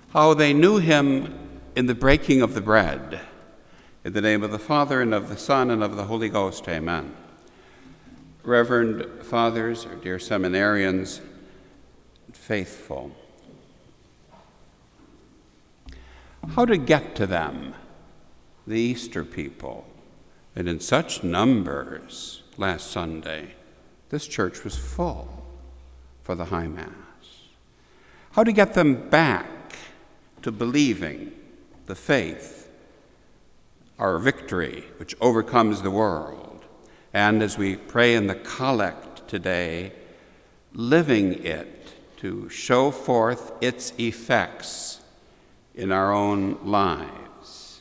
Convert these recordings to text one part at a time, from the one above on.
how they knew him in the breaking of the bread. In the name of the Father, and of the Son, and of the Holy Ghost, amen. Reverend Fathers, or dear seminarians, faithful, how to get to them, the Easter people, and in such numbers last Sunday, this church was full for the High Mass. How to get them back to believing the faith, our victory, which overcomes the world. And as we pray in the collect today, living it to show forth its effects in our own lives.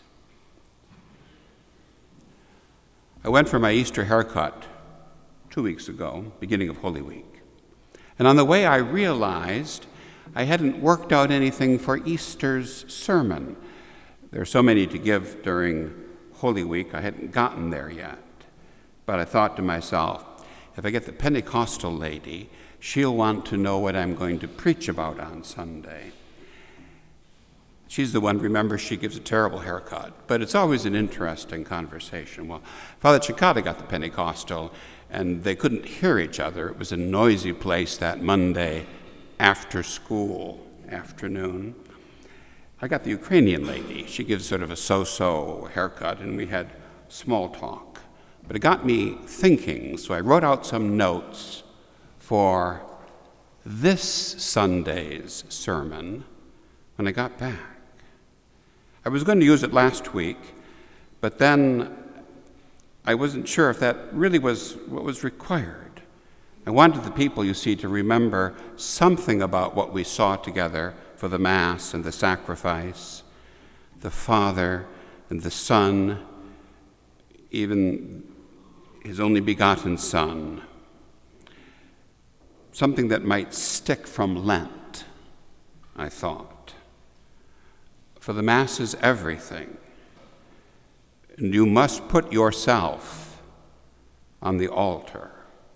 I went for my Easter haircut 2 weeks ago, beginning of Holy Week. And on the way I realized I hadn't worked out anything for Easter's sermon. There are so many to give during Holy Week, I hadn't gotten there yet. But I thought to myself, if I get the Pentecostal lady, she'll want to know what I'm going to preach about on Sunday. She's the one, remember, she gives a terrible haircut, but it's always an interesting conversation. Well, Father Chicata got the Pentecostal, and they couldn't hear each other. It was a noisy place that Monday after school afternoon. I got the Ukrainian lady. She gives sort of a so-so haircut, and we had small talk. But it got me thinking, so I wrote out some notes for this Sunday's sermon when I got back. I was going to use it last week, but then I wasn't sure if that really was what was required. I wanted the people, you see, to remember something about what we saw together for the Mass and the sacrifice, the Father and the Son, even his only begotten Son, something that might stick from Lent, I thought. For the Mass is everything, and you must put yourself on the altar.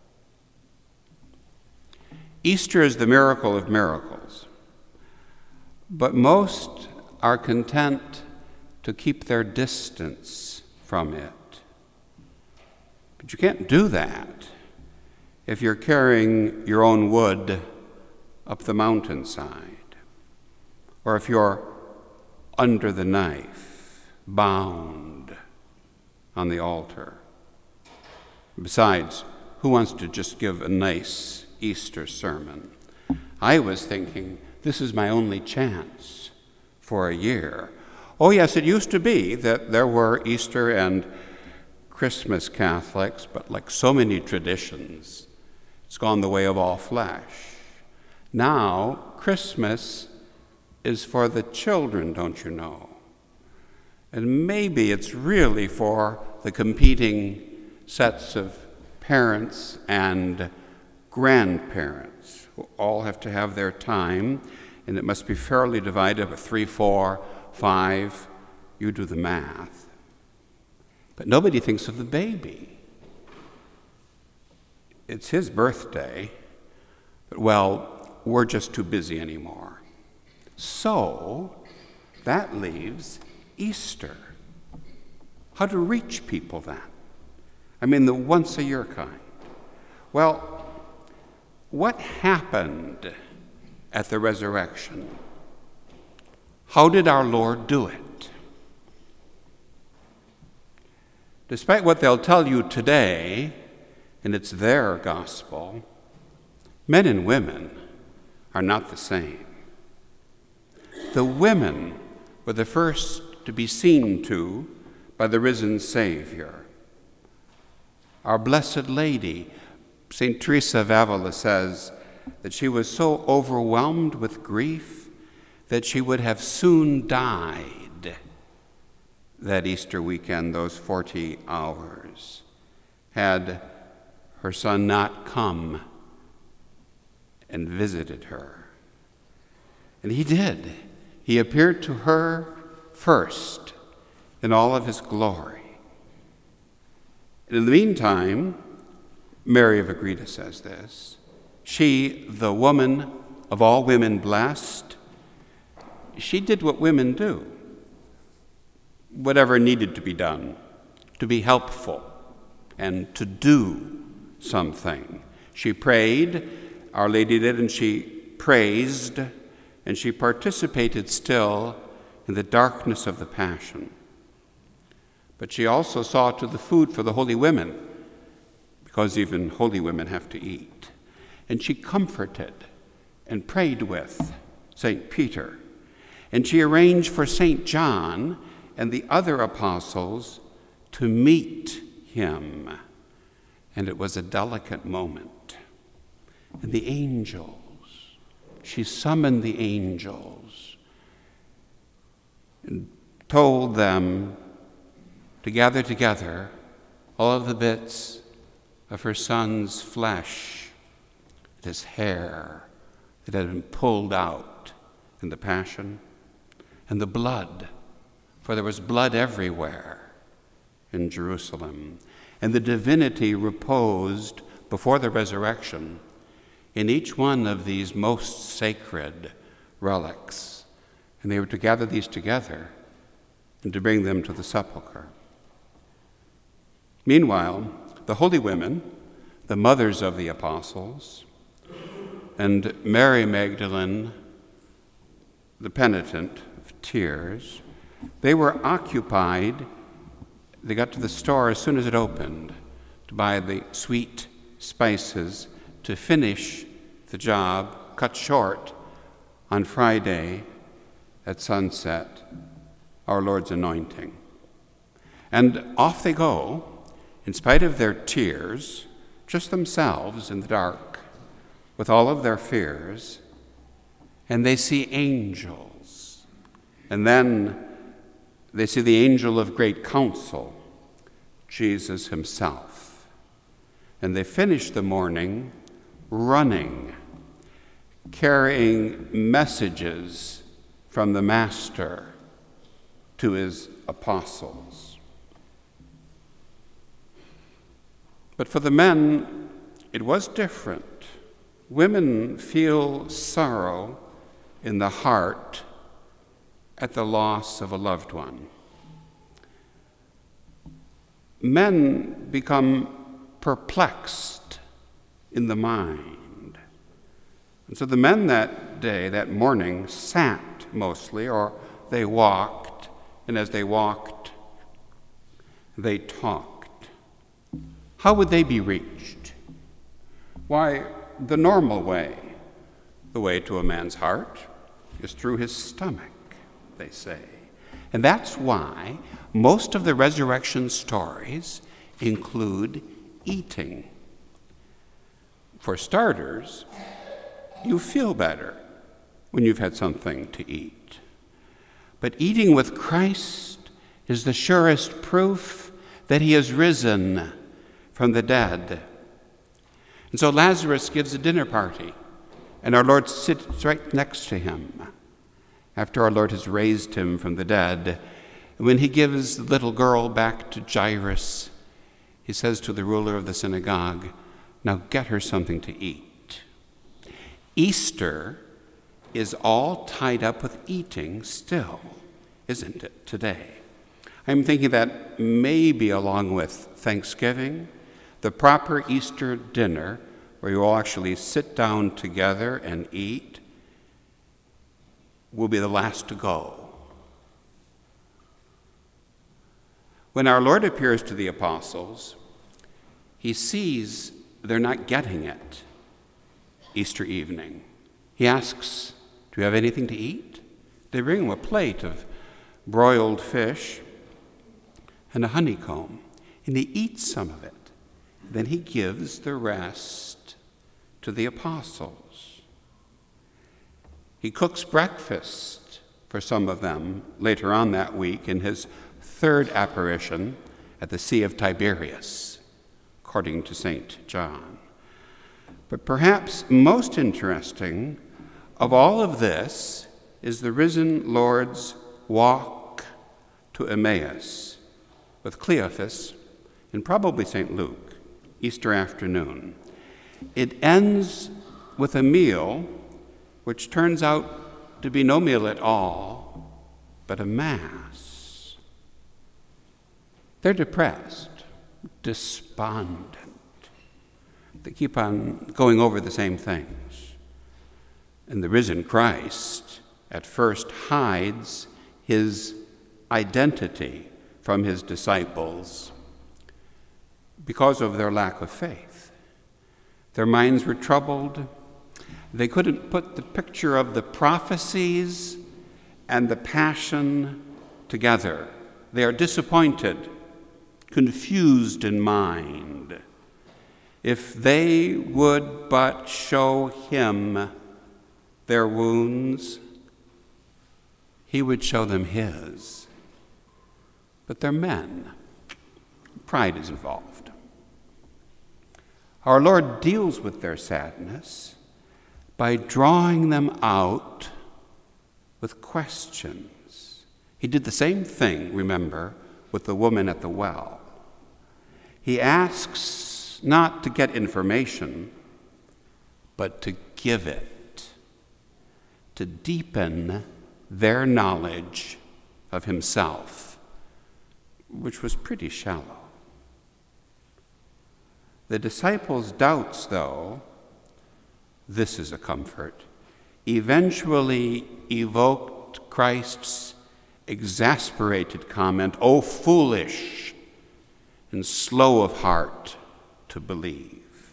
Easter is the miracle of miracles, but most are content to keep their distance from it. But you can't do that if you're carrying your own wood up the mountainside, or if you're under the knife, bound on the altar. Besides, who wants to just give a nice Easter sermon? I was thinking, this is my only chance for a year. Oh yes, it used to be that there were Easter and Christmas Catholics, but like so many traditions, it's gone the way of all flesh. Now, Christmas is for the children, don't you know? And maybe it's really for the competing sets of parents and grandparents who all have to have their time, and it must be fairly divided up 3, 4, 5. You do the math. But nobody thinks of the baby. It's his birthday, but well, we're just too busy anymore. So that leaves Easter. How to reach people then? I mean, the once-a-year kind. Well, what happened at the resurrection? How did our Lord do it? Despite what they'll tell you today, and it's their gospel, men and women are not the same. The women were the first to be seen to by the risen Savior. Our Blessed Lady, St. Teresa of Avila, says that she was so overwhelmed with grief that she would have soon died that Easter weekend, those 40 hours, had her Son not come and visited her. And he did. He appeared to her first in all of his glory. And in the meantime, Mary of Agreda says this, she, the woman of all women blessed, she did what women do, whatever needed to be done, to be helpful and to do something. She prayed, Our Lady did, and she praised, and she participated still in the darkness of the Passion. But she also saw to the food for the holy women, because even holy women have to eat. And she comforted and prayed with St. Peter. And she arranged for St. John and the other apostles to meet him. And it was a delicate moment. And the angels, she summoned the angels and told them to gather together all of the bits of her son's flesh, his hair that had been pulled out in the Passion, and the blood, for there was blood everywhere in Jerusalem. And the divinity reposed before the resurrection in each one of these most sacred relics. And they were to gather these together and to bring them to the sepulchre. Meanwhile, the holy women, the mothers of the apostles, and Mary Magdalene, the penitent of tears, they were occupied. They got to the store as soon as it opened to buy the sweet spices to finish the job cut short on Friday at sunset, our Lord's anointing. And off they go, in spite of their tears, just themselves in the dark, with all of their fears, and they see angels. And then they see the angel of great counsel, Jesus himself. And they finish the morning running, carrying messages from the Master to his apostles. But for the men, it was different. Women feel sorrow in the heart at the loss of a loved one. Men become perplexed in the mind. And so the men that day, that morning, sat mostly, or they walked, and as they walked, they talked. How would they be reached? Why, the normal way, the way to a man's heart, is through his stomach, they say. And that's why most of the resurrection stories include eating. For starters, you feel better when you've had something to eat. But eating with Christ is the surest proof that he has risen from the dead. And so Lazarus gives a dinner party, and our Lord sits right next to him after our Lord has raised him from the dead. And when he gives the little girl back to Jairus, he says to the ruler of the synagogue, "Now get her something to eat." Easter is all tied up with eating still, isn't it, today? I'm thinking that maybe along with Thanksgiving, the proper Easter dinner, where you all actually sit down together and eat, will be the last to go. When our Lord appears to the apostles, he sees they're not getting it Easter evening. He asks, "Do you have anything to eat?" They bring him a plate of broiled fish and a honeycomb, and he eats some of it. Then he gives the rest to the apostles. He cooks breakfast for some of them later on that week in his third apparition at the Sea of Tiberias, according to St. John. But perhaps most interesting of all of this is the risen Lord's walk to Emmaus with Cleophas and probably St. Luke, Easter afternoon. It ends with a meal which turns out to be no meal at all, but a mass. They're depressed, despondent. They keep on going over the same things. And the risen Christ at first hides his identity from his disciples because of their lack of faith. Their minds were troubled. They couldn't put the picture of the prophecies and the passion together. They are disappointed, confused in mind. If they would but show him their wounds, he would show them his. But they're men. Pride is involved. Our Lord deals with their sadness by drawing them out with questions. He did the same thing, remember, with the woman at the well. He asks not to get information, but to give it, to deepen their knowledge of himself, which was pretty shallow. The disciples' doubts, though, this is a comfort, eventually evoked Christ's exasperated comment, "O foolish and slow of heart to believe."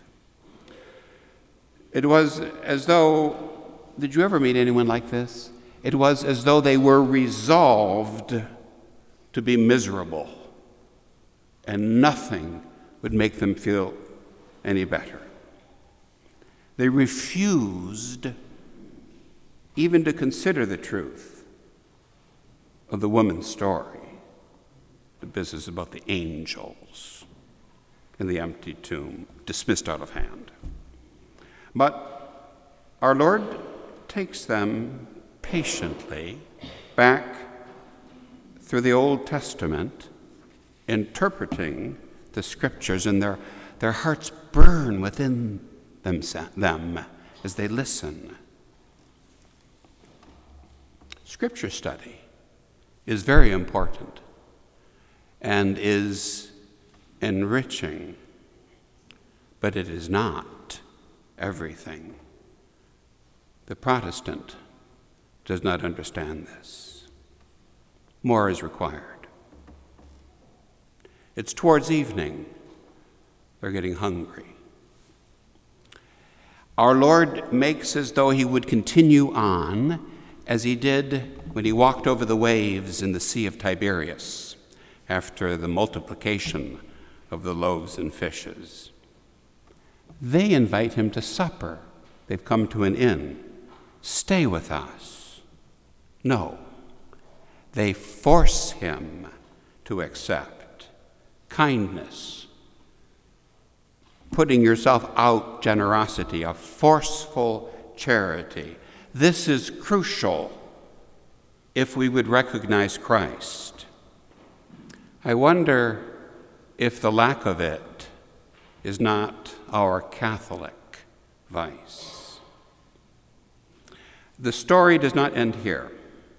It was as though, did you ever meet anyone like this? It was as though they were resolved to be miserable, and nothing would make them feel any better. They refused even to consider the truth of the woman's story, the business about the angels in the empty tomb, dismissed out of hand. But our Lord takes them patiently back through the Old Testament, interpreting the scriptures, and their hearts burn within them as they listen. Scripture study is very important and is enriching, but it is not everything. The Protestant does not understand this. More is required. It's towards evening. They're getting hungry. Our Lord makes as though he would continue on as he did when he walked over the waves in the Sea of Tiberias after the multiplication of the loaves and fishes. They invite him to supper. They've come to an inn. Stay with us. No. They force him to accept kindness, putting yourself out generosity, a forceful charity. This is crucial if we would recognize Christ. I wonder if the lack of it is not our Catholic vice. The story does not end here.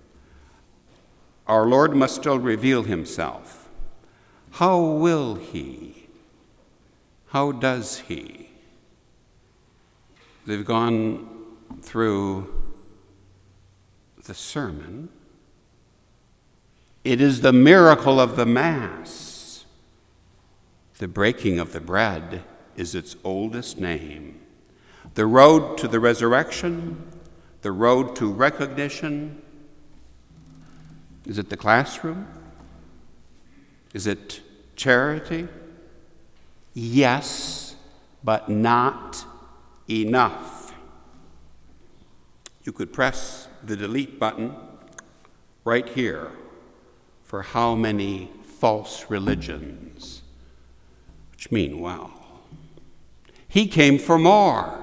Our Lord must still reveal himself. How will he? How does he? They've gone through the sermon. It is the miracle of the Mass. The breaking of the bread is its oldest name. The road to the resurrection, the road to recognition. Is it the classroom? Is it charity? Yes, but not enough. You could press the delete button right here for how many false religions, which mean well. He came for more.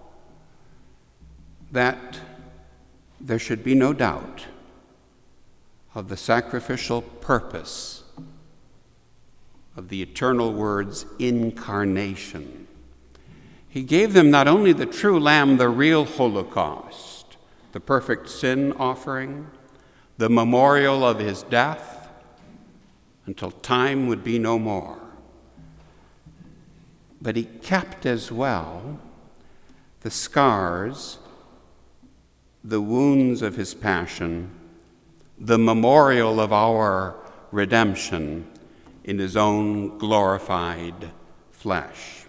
That there should be no doubt of the sacrificial purpose of the eternal Word's incarnation. He gave them not only the true Lamb, the real Holocaust, the perfect sin offering, the memorial of his death until time would be no more. But he kept as well the scars, the wounds of his passion, the memorial of our redemption in his own glorified flesh.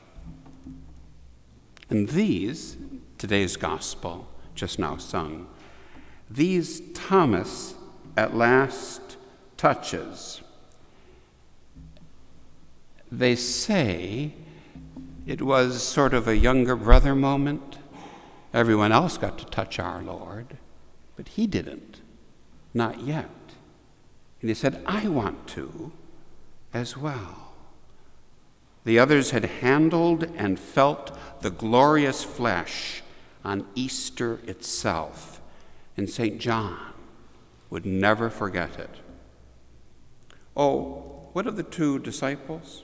And these, today's gospel, just now sung, these Thomas at last touches. They say it was sort of a younger brother moment. Everyone else got to touch our Lord, but he didn't, not yet. And he said, I want to as well. The others had handled and felt the glorious flesh on Easter itself, and St. John would never forget it. Oh, what of the two disciples?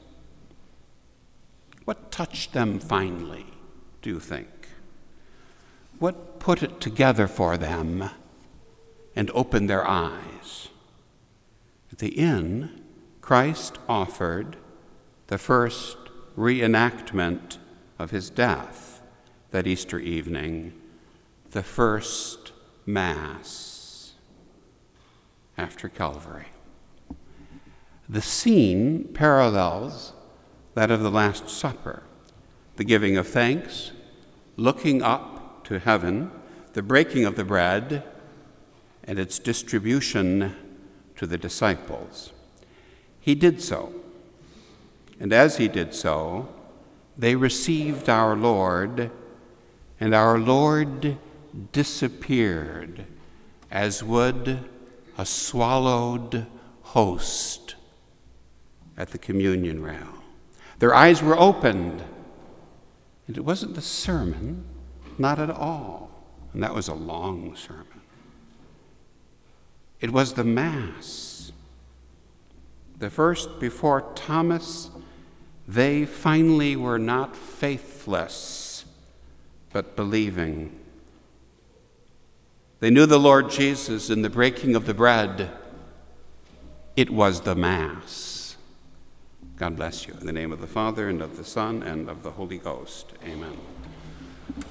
What touched them finally, do you think? What put it together for them and opened their eyes? At the inn, Christ offered the first reenactment of his death that Easter evening, the first Mass after Calvary. The scene parallels that of the Last Supper, the giving of thanks, looking up to heaven, the breaking of the bread, and its distribution to the disciples. He did so, and as he did so, they received our Lord, and our Lord disappeared as would a swallowed host at the communion rail. Their eyes were opened, and it wasn't the sermon, not at all, and that was a long sermon. It was the Mass. The first before Thomas, they finally were not faithless, but believing. They knew the Lord Jesus in the breaking of the bread. It was the Mass. God bless you. In the name of the Father, and of the Son, and of the Holy Ghost. Amen.